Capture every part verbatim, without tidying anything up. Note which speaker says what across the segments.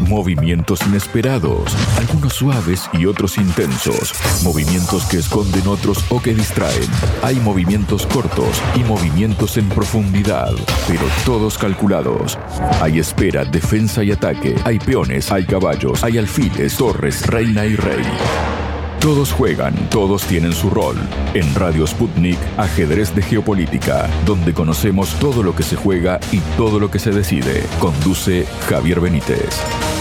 Speaker 1: Movimientos inesperados, algunos suaves y otros intensos. Movimientos que esconden otros o que distraen. Hay movimientos cortos y movimientos en profundidad, pero todos calculados. Hay espera, defensa y ataque. Hay peones, hay caballos, hay alfiles, torres, reina y rey. Todos juegan, todos tienen su rol. En Radio Sputnik, Ajedrez de Geopolítica, donde conocemos todo lo que se juega y todo lo que se decide. Conduce Javier Benítez.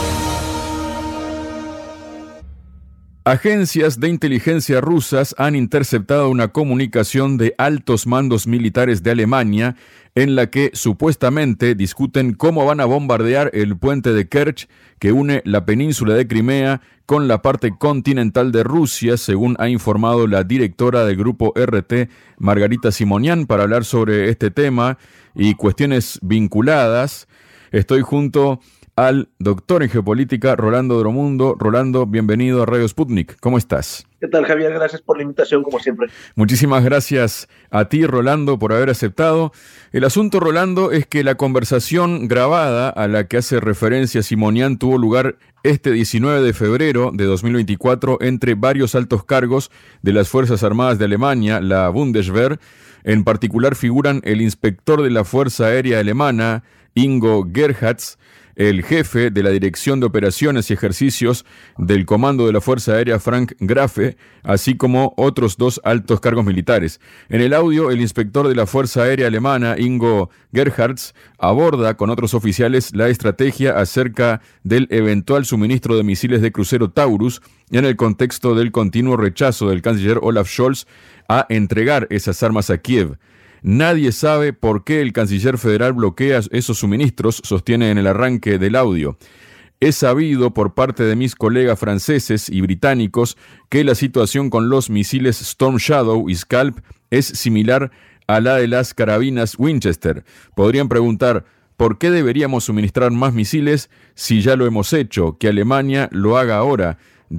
Speaker 1: Agencias de inteligencia rusas han interceptado una comunicación de altos mandos militares de Alemania en la que supuestamente discuten cómo van a bombardear el puente de Kerch que une la península de Crimea con la parte continental de Rusia, según ha informado la directora del grupo R T, Margarita Simonian. Para hablar sobre este tema y cuestiones vinculadas, estoy junto al doctor en geopolítica, Rolando Dromundo. Rolando, bienvenido a Radio Sputnik. ¿Cómo estás?
Speaker 2: ¿Qué tal, Javier? Gracias por la invitación, como siempre.
Speaker 1: Muchísimas gracias a ti, Rolando, por haber aceptado. El asunto, Rolando, es que la conversación grabada a la que hace referencia Simonian tuvo lugar este diecinueve de febrero de dos mil veinticuatro entre varios altos cargos de las Fuerzas Armadas de Alemania, la Bundeswehr. En particular figuran el inspector de la Fuerza Aérea Alemana, Ingo Gerhards, el jefe de la Dirección de Operaciones y Ejercicios del Comando de la Fuerza Aérea, Frank Grafe, así como otros dos altos cargos militares. En el audio, el inspector de la Fuerza Aérea Alemana, Ingo Gerhards, aborda con otros oficiales la estrategia acerca del eventual suministro de misiles de crucero Taurus en el contexto del continuo rechazo del canciller Olaf Scholz a entregar esas armas a Kiev. Nadie sabe por qué el canciller federal bloquea esos suministros, sostiene en el arranque del audio. He sabido por parte de mis colegas franceses y británicos que la situación con los misiles Storm Shadow y Scalp es similar a la de las carabinas Winchester. Podrían preguntar, ¿por qué deberíamos suministrar más misiles si ya lo hemos hecho? Que Alemania lo haga ahora,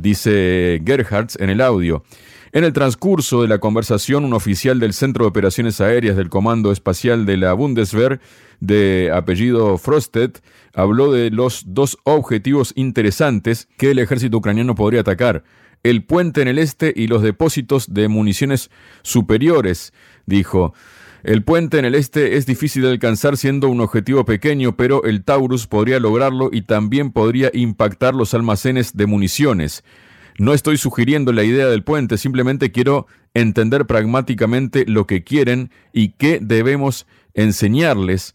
Speaker 1: dice Gerhards en el audio. En el transcurso de la conversación, un oficial del Centro de Operaciones Aéreas del Comando Espacial de la Bundeswehr, de apellido Frosted, habló de los dos objetivos interesantes que el ejército ucraniano podría atacar: el puente en el este y los depósitos de municiones superiores, dijo. El puente en el este es difícil de alcanzar siendo un objetivo pequeño, pero el Taurus podría lograrlo y también podría impactar los almacenes de municiones. No estoy sugiriendo la idea del puente, simplemente quiero entender pragmáticamente lo que quieren y qué debemos enseñarles,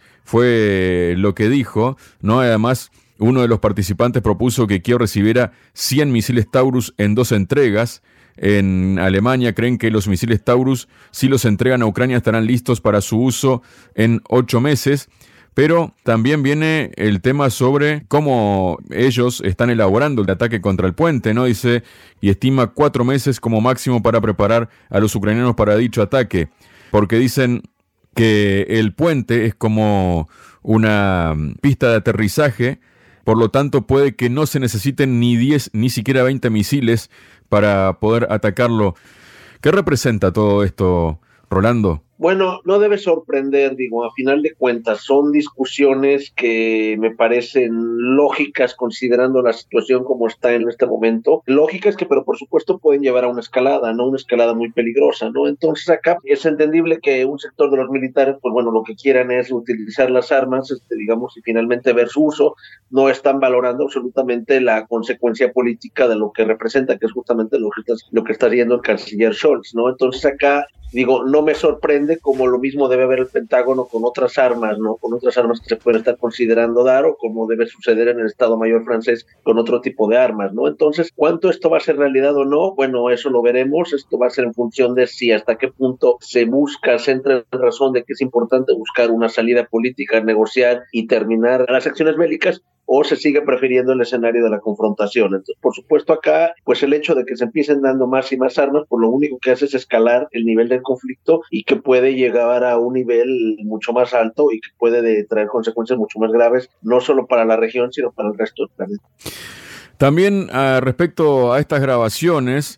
Speaker 1: fue lo que dijo, ¿no? Además, uno de los participantes propuso que Kiev recibiera cien misiles Taurus en dos entregas. En Alemania creen que los misiles Taurus, si los entregan a Ucrania, estarán listos para su uso en ocho meses. Pero también viene el tema sobre cómo ellos están elaborando el ataque contra el puente, ¿no? Dice, y estima cuatro meses como máximo para preparar a los ucranianos para dicho ataque, porque dicen que el puente es como una pista de aterrizaje, por lo tanto puede que no se necesiten ni diez, ni siquiera veinte misiles para poder atacarlo. ¿Qué representa todo esto, Rolando?
Speaker 2: Bueno, no debe sorprender, digo, a final de cuentas, son discusiones que me parecen lógicas considerando la situación como está en este momento, lógicas que pero por supuesto pueden llevar a una escalada, ¿no? Una escalada muy peligrosa, ¿no? Entonces acá es entendible que un sector de los militares, pues bueno, lo que quieran es utilizar las armas, este, digamos, y finalmente ver su uso, no están valorando absolutamente la consecuencia política de lo que representa, que es justamente lo que está, lo que está haciendo el canciller Scholz, ¿no? Entonces acá, digo, no me sorprende, como lo mismo debe haber el Pentágono con otras armas, ¿no? Con otras armas que se pueden estar considerando dar, o como debe suceder en el Estado Mayor francés con otro tipo de armas, ¿no? Entonces, ¿cuánto esto va a ser realidad o no? Bueno, eso lo veremos. Esto va a ser en función de si hasta qué punto se busca, se entra en razón de que es importante buscar una salida política, negociar y terminar las acciones bélicas, o se sigue prefiriendo el escenario de la confrontación. Entonces, por supuesto, acá, pues el hecho de que se empiecen dando más y más armas, pues lo único que hace es escalar el nivel del conflicto y que puede llegar a un nivel mucho más alto y que puede de, traer consecuencias mucho más graves, no solo para la región, sino para el resto del planeta.
Speaker 1: También uh, respecto a estas grabaciones,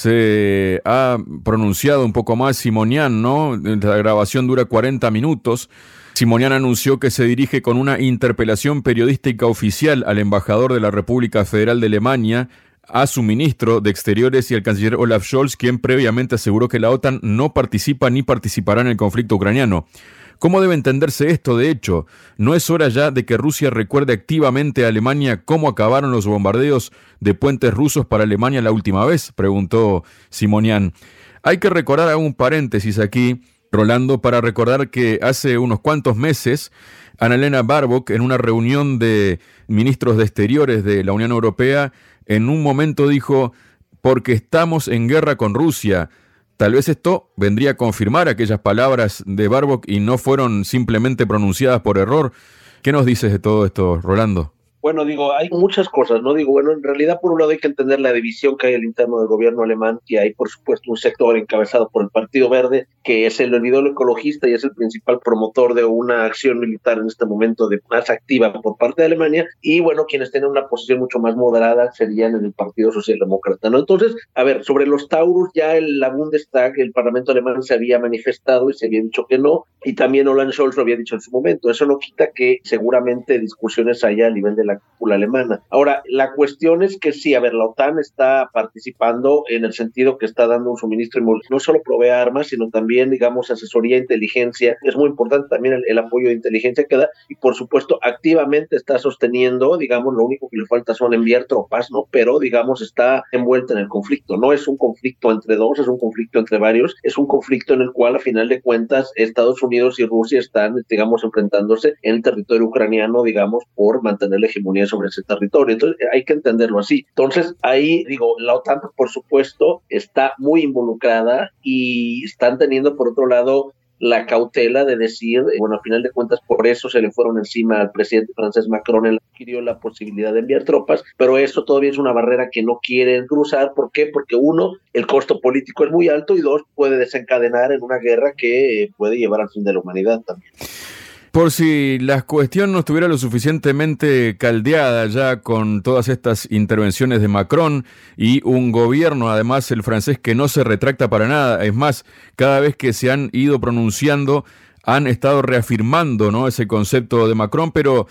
Speaker 1: se ha pronunciado un poco más Simonian, ¿no? La grabación dura cuarenta minutos. Simonian anunció que se dirige con una interpelación periodística oficial al embajador de la República Federal de Alemania, a su ministro de Exteriores y al canciller Olaf Scholz, quien previamente aseguró que la OTAN no participa ni participará en el conflicto ucraniano. ¿Cómo debe entenderse esto, de hecho? ¿No es hora ya de que Rusia recuerde activamente a Alemania cómo acabaron los bombardeos de puentes rusos para Alemania la última vez?, preguntó Simonian. Hay que recordar, hago un paréntesis aquí, Rolando, para recordar que hace unos cuantos meses, Annalena Baerbock, en una reunión de ministros de Exteriores de la Unión Europea, en un momento dijo, porque estamos en guerra con Rusia. Tal vez esto vendría a confirmar aquellas palabras de Baerbock y no fueron simplemente pronunciadas por error. ¿Qué nos dices de todo esto, Rolando?
Speaker 2: Bueno, digo, hay muchas cosas, ¿no? Digo, bueno, en realidad por un lado hay que entender la división que hay al interno del gobierno alemán, y hay, por supuesto, un sector encabezado por el Partido Verde, que es el ídolo ecologista y es el principal promotor de una acción militar en este momento de más activa por parte de Alemania, y bueno, quienes tienen una posición mucho más moderada serían en el Partido Socialdemócrata, ¿no? Entonces, a ver, sobre los Taurus, ya el, la Bundestag, el Parlamento alemán, se había manifestado y se había dicho que no, y también Olaf Scholz lo había dicho en su momento. Eso no quita que seguramente discusiones haya a nivel de la cúpula alemana. Ahora, la cuestión es que sí, a ver, la OTAN está participando en el sentido que está dando un suministro, no solo provee armas, sino también, digamos, asesoría, inteligencia. Es muy importante también el, el apoyo de inteligencia que da, y por supuesto, activamente está sosteniendo, digamos, lo único que le falta son enviar tropas, ¿no? Pero, digamos, está envuelta en el conflicto. No es un conflicto entre dos, es un conflicto entre varios, es un conflicto en el cual, a final de cuentas, Estados Unidos y Rusia están, digamos, enfrentándose en el territorio ucraniano, digamos, por mantener la hegemonía sobre ese territorio. Entonces hay que entenderlo así. Entonces ahí, digo, la OTAN, por supuesto, está muy involucrada, y están teniendo, por otro lado, la cautela de decir, bueno, al final de cuentas, por eso se le fueron encima al presidente francés Macron, él adquirió la posibilidad de enviar tropas, pero eso todavía es una barrera que no quieren cruzar. ¿Por qué? Porque uno, el costo político es muy alto, y dos, puede desencadenar en una guerra que eh, puede llevar al fin de la humanidad también.
Speaker 1: Por si la cuestión no estuviera lo suficientemente caldeada ya con todas estas intervenciones de Macron y un gobierno, además el francés, que no se retracta para nada, es más, cada vez que se han ido pronunciando han estado reafirmando, ¿no?, ese concepto de Macron, pero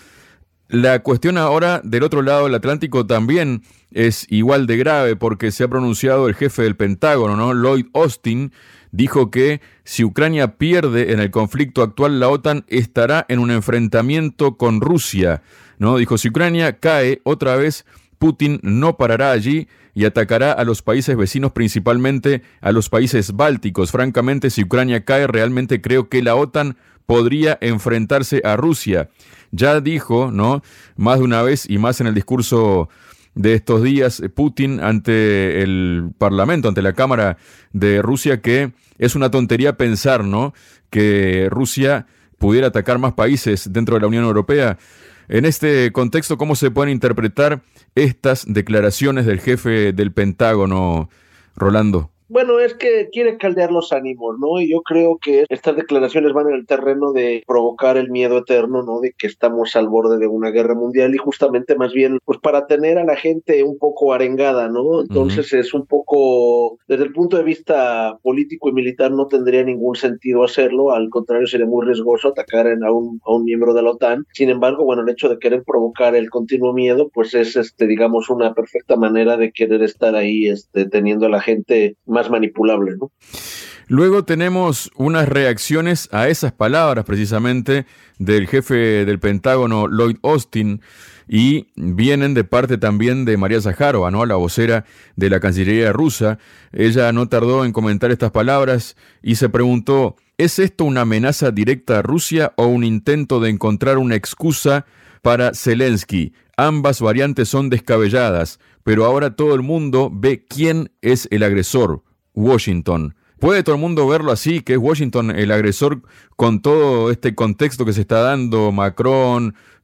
Speaker 1: la cuestión ahora del otro lado del Atlántico también es igual de grave, porque se ha pronunciado el jefe del Pentágono, ¿no?, Lloyd Austin. Dijo que si Ucrania pierde en el conflicto actual, la OTAN estará en un enfrentamiento con Rusia, ¿no? Dijo, si Ucrania cae otra vez, Putin no parará allí y atacará a los países vecinos, principalmente a los países bálticos. Francamente, si Ucrania cae, realmente creo que la OTAN podría enfrentarse a Rusia. Ya dijo, ¿no?, más de una vez, y más en el discurso de estos días, Putin ante el Parlamento, ante la Cámara de Rusia, que es una tontería pensar, ¿no?, que Rusia pudiera atacar más países dentro de la Unión Europea. En este contexto, ¿cómo se pueden interpretar estas declaraciones del jefe del Pentágono, Rolando?
Speaker 2: Bueno, es que quiere caldear los ánimos, ¿no? Y yo creo que estas declaraciones van en el terreno de provocar el miedo eterno, ¿no?, de que estamos al borde de una guerra mundial, y justamente más bien, pues para tener a la gente un poco arengada, ¿no? Entonces uh-huh. es un poco, desde el punto de vista político y militar, no tendría ningún sentido hacerlo, al contrario, sería muy riesgoso atacar a un, a un miembro de la OTAN. Sin embargo, bueno, el hecho de querer provocar el continuo miedo, pues es, este, digamos, una perfecta manera de querer estar ahí, este, teniendo a la gente más manipulable, ¿no?
Speaker 1: Luego tenemos unas reacciones a esas palabras precisamente del jefe del Pentágono, Lloyd Austin, y vienen de parte también de María Zaharova, ¿no?, la vocera de la Cancillería rusa. Ella no tardó en comentar estas palabras y se preguntó, ¿es esto una amenaza directa a Rusia o un intento de encontrar una excusa para Zelensky? Ambas variantes son descabelladas, pero ahora todo el mundo ve quién es el agresor, Washington. ¿Puede todo el mundo verlo así, que es Washington el agresor, con todo este contexto que se está dando, Macron,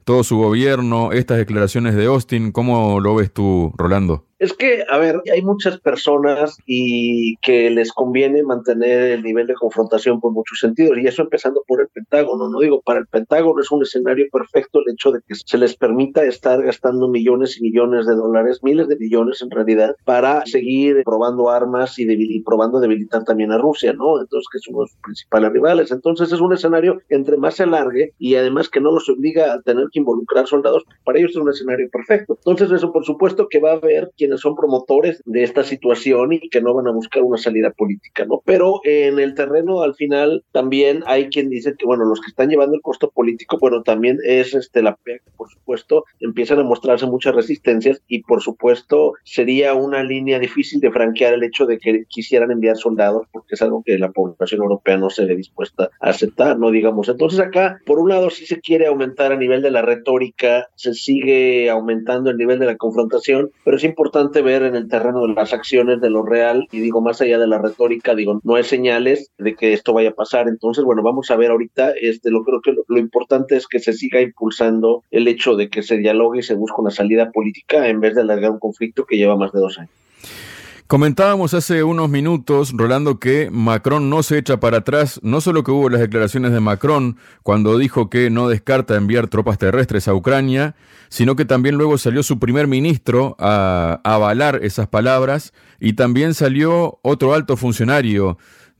Speaker 1: todo su gobierno, estas declaraciones de Austin. ¿Cómo lo ves tú, Rolando?
Speaker 2: Es que, a ver, hay muchas personas y que les conviene mantener el nivel de confrontación por muchos sentidos, y eso empezando por el Pentágono, ¿no? Digo, para el Pentágono es un escenario perfecto el hecho de que se les permita estar gastando millones y millones de dólares, miles de millones en realidad, para seguir probando armas y, debil- y probando debilitar también a Rusia, ¿no? Entonces, que es uno de sus principales rivales. Entonces, es un escenario que entre más se alargue y además que no los obliga a tener que involucrar soldados, para ellos es un escenario perfecto. Entonces, eso por supuesto que va a haber quienes son promotores de esta situación y que no van a buscar una salida política, ¿no? Pero en el terreno, al final, también hay quien dice que, bueno, los que están llevando el costo político, bueno, también es este la P E C, por supuesto, empiezan a mostrarse muchas resistencias y, por supuesto, sería una línea difícil de franquear el hecho de que quisieran enviar soldados, porque es algo que la población europea no se ve dispuesta a aceptar, ¿no? Digamos, entonces acá, por un lado, sí se quiere aumentar a nivel de la retórica, se sigue aumentando el nivel de la confrontación, pero es importante ver en el terreno de las acciones de lo real, y digo, más allá de la retórica, digo, no hay señales de que esto vaya a pasar. Entonces, bueno, vamos a ver ahorita, este, lo creo que lo, lo importante es que se siga impulsando el hecho de que se dialogue y se busque una salida política en vez de alargar un conflicto que lleva más de dos años.
Speaker 1: Comentábamos hace unos minutos, Rolando, que Macron no se echa para atrás, no solo que hubo las declaraciones de Macron cuando dijo que no descarta enviar tropas terrestres a Ucrania, sino que también luego salió su primer ministro a, a avalar esas palabras, y también salió otro alto funcionario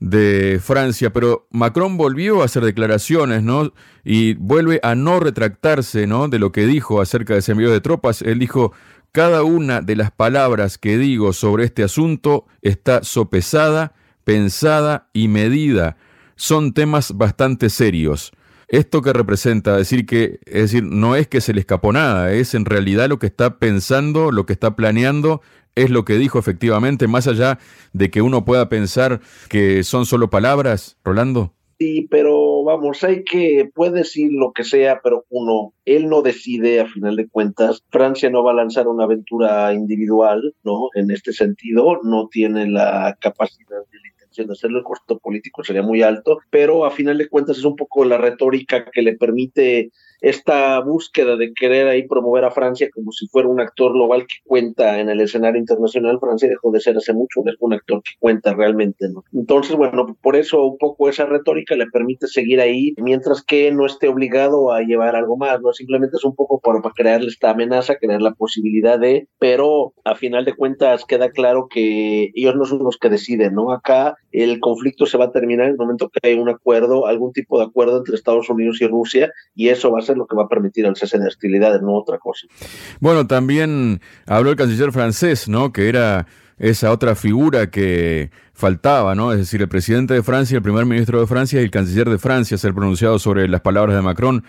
Speaker 1: de Francia, pero Macron volvió a hacer declaraciones, ¿no? Y vuelve a no retractarse, ¿no?, de lo que dijo acerca de ese envío de tropas. Él dijo: cada una de las palabras que digo sobre este asunto está sopesada, pensada y medida. Son temas bastante serios. ¿Esto qué representa? Decir que, es decir, no es que se le escapó nada, es en realidad lo que está pensando, lo que está planeando, es lo que dijo efectivamente, más allá de que uno pueda pensar que son solo palabras, Rolando.
Speaker 2: Sí, pero vamos, hay que, puede decir lo que sea, pero uno, él no decide a final de cuentas. Francia no va a lanzar una aventura individual, ¿no? En este sentido, no tiene la capacidad de la intención de hacerlo, el costo político sería muy alto, pero a final de cuentas es un poco la retórica que le permite esta búsqueda de querer ahí promover a Francia como si fuera un actor global que cuenta en el escenario internacional. Francia dejó de ser hace mucho un actor que cuenta realmente, ¿no? Entonces, bueno, por eso un poco esa retórica le permite seguir ahí, mientras que no esté obligado a llevar algo más, ¿no? Simplemente es un poco para, para crearle esta amenaza, crear la posibilidad de, pero a final de cuentas queda claro que ellos no son los que deciden, ¿no? Acá el conflicto se va a terminar en el momento que hay un acuerdo, algún tipo de acuerdo entre Estados Unidos y Rusia, y eso va a ser lo que va a permitir el cese de hostilidades, no otra cosa.
Speaker 1: Bueno, también habló el canciller francés, ¿no?, que era esa otra figura que faltaba, ¿no? Es decir, el presidente de Francia, el primer ministro de Francia y el canciller de Francia, ser pronunciado sobre las palabras de Macron.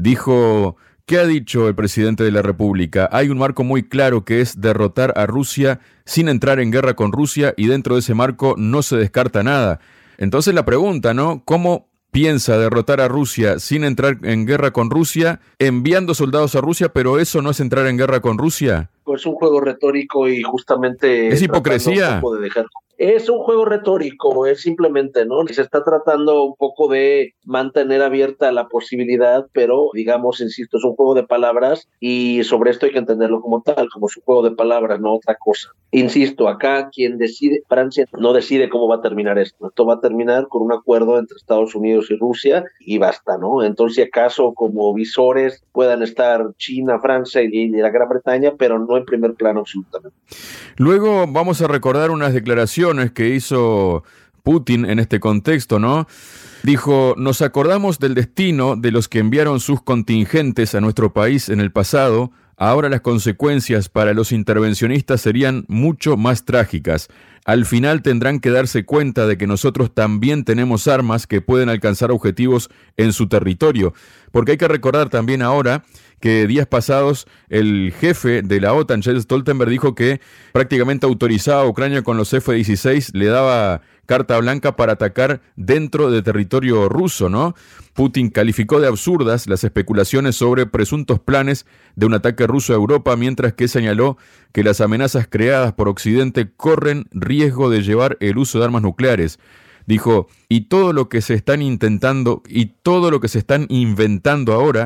Speaker 1: Dijo: ¿qué ha dicho el presidente de la República? Hay un marco muy claro que es derrotar a Rusia sin entrar en guerra con Rusia, y dentro de ese marco no se descarta nada. Entonces la pregunta, ¿no? ¿Cómo piensa derrotar a Rusia sin entrar en guerra con Rusia, enviando soldados a Rusia, pero eso no es entrar en guerra con Rusia?
Speaker 2: Es un juego retórico y justamente...
Speaker 1: ¿Es hipocresía?
Speaker 2: Un poco de dejar... Es un juego retórico, es simplemente, ¿no? Se está tratando un poco de mantener abierta la posibilidad, pero, digamos, insisto, es un juego de palabras y sobre esto hay que entenderlo como tal, como su juego de palabras, no otra cosa. Insisto, acá quien decide, Francia no decide cómo va a terminar esto. Esto va a terminar con un acuerdo entre Estados Unidos y Rusia y basta, ¿no? Entonces, si acaso como visores puedan estar China, Francia y la Gran Bretaña, pero no en primer plano absolutamente.
Speaker 1: Luego vamos a recordar unas declaraciones que hizo Putin en este contexto, ¿no? Dijo: nos acordamos del destino de los que enviaron sus contingentes a nuestro país en el pasado. Ahora las consecuencias para los intervencionistas serían mucho más trágicas. Al final tendrán que darse cuenta de que nosotros también tenemos armas que pueden alcanzar objetivos en su territorio. Porque hay que recordar también ahora que días pasados el jefe de la OTAN, Jens Stoltenberg, dijo que prácticamente autorizaba a Ucrania con los F dieciséis, le daba carta blanca para atacar dentro de territorio ruso, ¿no? Putin calificó de absurdas las especulaciones sobre presuntos planes de un ataque ruso a Europa, mientras que señaló que las amenazas creadas por Occidente corren riesgo de llevar el uso de armas nucleares. Dijo: y todo lo que se están intentando y todo lo que se están inventando ahora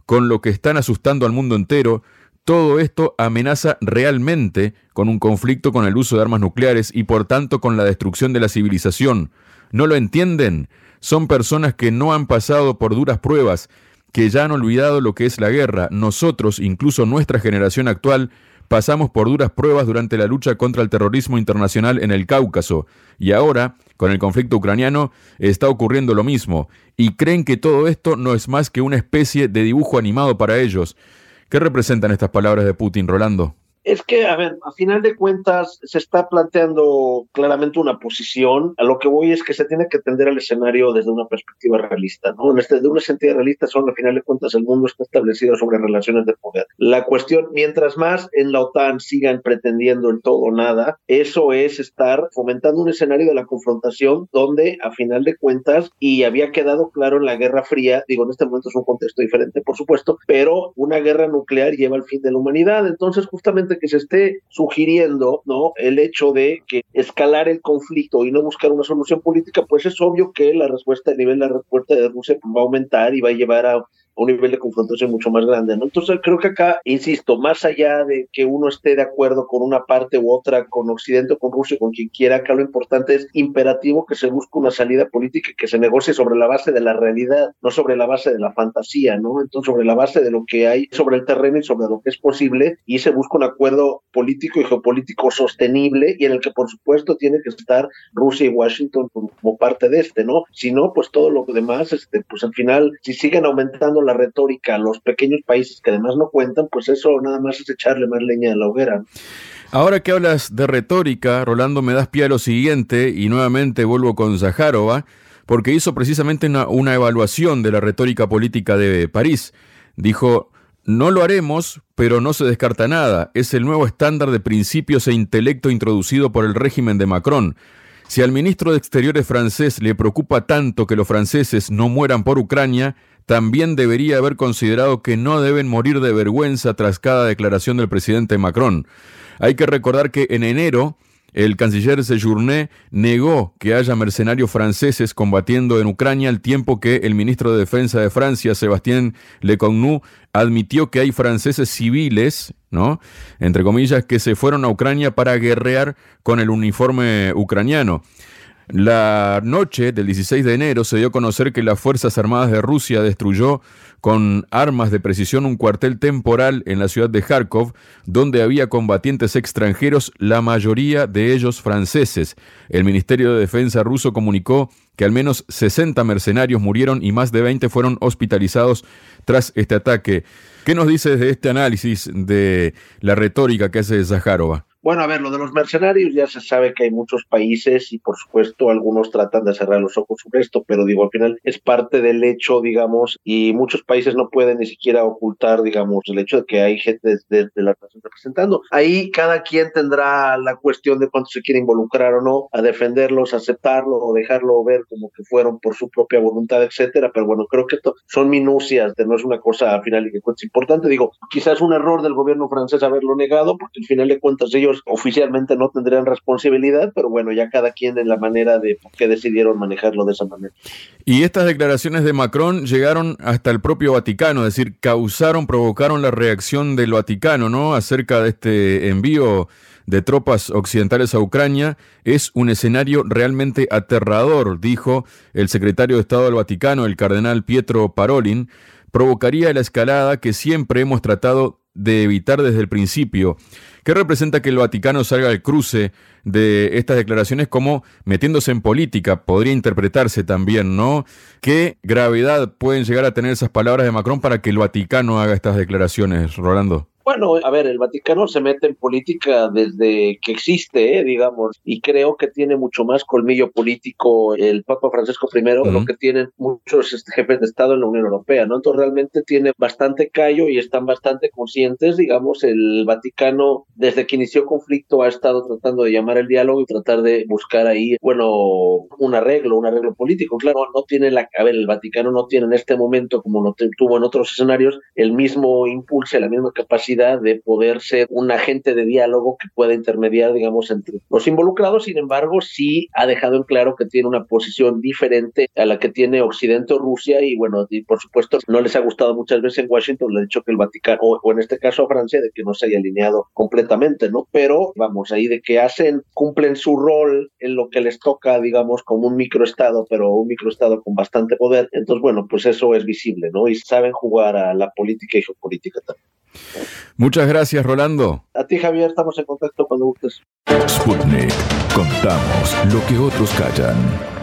Speaker 1: con lo que están asustando al mundo entero, todo esto amenaza realmente con un conflicto con el uso de armas nucleares y por tanto con la destrucción de la civilización. ¿No lo entienden? Son personas que no han pasado por duras pruebas, que ya han olvidado lo que es la guerra. Nosotros, incluso nuestra generación actual, pasamos por duras pruebas durante la lucha contra el terrorismo internacional en el Cáucaso. Y ahora, con el conflicto ucraniano, está ocurriendo lo mismo. Y creen que todo esto no es más que una especie de dibujo animado para ellos. ¿Qué representan estas palabras de Putin, Rolando?
Speaker 2: Es que, a ver, a final de cuentas se está planteando claramente una posición. A lo que voy es que se tiene que atender al escenario desde una perspectiva realista, ¿no? Desde una sentido realista son, a final de cuentas, el mundo está establecido sobre relaciones de poder. La cuestión, mientras más en la OTAN sigan pretendiendo el todo o nada, eso es estar fomentando un escenario de la confrontación donde, a final de cuentas, y había quedado claro en la Guerra Fría, digo, en este momento es un contexto diferente, por supuesto, pero una guerra nuclear lleva al fin de la humanidad. Entonces, justamente que se esté sugiriendo, ¿no?, el hecho de que escalar el conflicto y no buscar una solución política, pues es obvio que la respuesta, el nivel de la respuesta de Rusia va a aumentar y va a llevar a un nivel de confrontación mucho más grande, ¿no? Entonces creo que acá, insisto, más allá de que uno esté de acuerdo con una parte u otra, con Occidente o con Rusia, con quien quiera, acá lo importante es imperativo que se busque una salida política y que se negocie sobre la base de la realidad, no sobre la base de la fantasía, ¿no? Entonces sobre la base de lo que hay sobre el terreno y sobre lo que es posible, y se busca un acuerdo político y geopolítico sostenible y en el que por supuesto tiene que estar Rusia y Washington como parte de este, ¿no? Si no, pues todo lo demás, este, pues al final, si siguen aumentando la retórica a los pequeños países que además no cuentan, pues eso nada más es echarle más leña a la hoguera.
Speaker 1: Ahora que hablas de retórica, Rolando, me das pie a lo siguiente y nuevamente vuelvo con Zaharova, porque hizo precisamente una, una evaluación de la retórica política de París. Dijo: no lo haremos, pero no se descarta nada. Es el nuevo estándar de principios e intelecto introducido por el régimen de Macron. Si al ministro de Exteriores francés le preocupa tanto que los franceses no mueran por Ucrania, también debería haber considerado que no deben morir de vergüenza tras cada declaración del presidente Macron. Hay que recordar que en enero el canciller Séjourné negó que haya mercenarios franceses combatiendo en Ucrania, al tiempo que el ministro de Defensa de Francia, Sébastien Lecornu, admitió que hay franceses civiles, ¿no?, entre comillas, que se fueron a Ucrania para guerrear con el uniforme ucraniano. La noche del dieciséis de enero se dio a conocer que las Fuerzas Armadas de Rusia destruyó con armas de precisión un cuartel temporal en la ciudad de Kharkov, donde había combatientes extranjeros, la mayoría de ellos franceses. El Ministerio de Defensa ruso comunicó que al menos sesenta mercenarios murieron y más de veinte fueron hospitalizados tras este ataque. ¿Qué nos dices de este análisis de la retórica que hace Zaharova?
Speaker 2: Bueno, a ver, lo de los mercenarios ya se sabe que hay muchos países y por supuesto algunos tratan de cerrar los ojos sobre esto, pero digo, al final es parte del hecho, digamos, y muchos países no pueden ni siquiera ocultar, digamos, el hecho de que hay gente de, de la nación representando. Ahí cada quien tendrá la cuestión de cuánto se quiere involucrar o no, a defenderlos, aceptarlo o dejarlo ver como que fueron por su propia voluntad, etcétera, pero bueno, creo que esto son minucias, de no es una cosa al final y que cuenta importante. Digo, quizás un error del gobierno francés haberlo negado, porque al final de cuentas ellos oficialmente no tendrían responsabilidad, pero bueno, ya cada quien en la manera de por qué decidieron manejarlo de esa manera.
Speaker 1: Y estas declaraciones de Macron llegaron hasta el propio Vaticano, es decir, causaron, provocaron la reacción del Vaticano, ¿no?, acerca de este envío de tropas occidentales a Ucrania. Es un escenario realmente aterrador, dijo el secretario de Estado del Vaticano, el cardenal Pietro Parolin. Provocaría la escalada que siempre hemos tratado de evitar desde el principio. ¿Qué representa que el Vaticano salga al cruce de estas declaraciones como metiéndose en política? Podría interpretarse también, ¿no? ¿Qué gravedad pueden llegar a tener esas palabras de Macron para que el Vaticano haga estas declaraciones, Rolando?
Speaker 2: Bueno, a ver, el Vaticano se mete en política desde que existe, ¿eh? digamos, y creo que tiene mucho más colmillo político el Papa Francisco primero de uh-huh. lo que tienen muchos este, jefes de Estado en la Unión Europea, ¿no? Entonces realmente tiene bastante callo y están bastante conscientes, digamos, el Vaticano desde que inició conflicto ha estado tratando de llamar el diálogo y tratar de buscar ahí, bueno, un arreglo, un arreglo político. Claro, no tiene la, a ver, el Vaticano no tiene en este momento, como no tuvo en otros escenarios, el mismo impulso, la misma capacidad necesidad de poder ser un agente de diálogo que pueda intermediar, digamos, entre los involucrados. Sin embargo, sí ha dejado en claro que tiene una posición diferente a la que tiene Occidente o Rusia, y bueno, y por supuesto no les ha gustado muchas veces en Washington, le ha dicho que el Vaticano, o, o en este caso a Francia, de que no se haya alineado completamente, ¿no? Pero vamos, ahí de que hacen, cumplen su rol en lo que les toca, digamos, como un microestado, pero un microestado con bastante poder. Entonces, bueno, pues eso es visible, ¿no? Y saben jugar a la política y geopolítica también.
Speaker 1: Muchas gracias, Rolando.
Speaker 2: A ti, Javier, estamos en contacto cuando gustes.
Speaker 1: Sputnik. Contamos lo que otros callan.